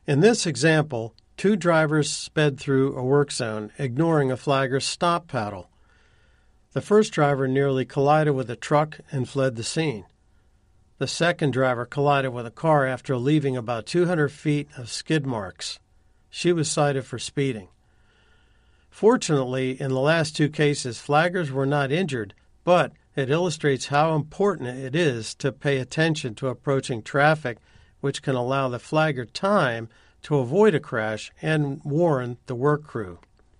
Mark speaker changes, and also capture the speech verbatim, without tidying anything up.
Speaker 1: In this example, two drivers sped through a work zone, ignoring a flagger's stop paddle. The first driver nearly collided with a truck and fled the scene. The second driver collided with a car after leaving about two hundred feet of skid marks. She was cited for speeding. Fortunately, in the last two cases, flaggers were not injured, but it illustrates how important it is to pay attention to approaching traffic, which can allow the flagger time to avoid a crash and warn the work crew.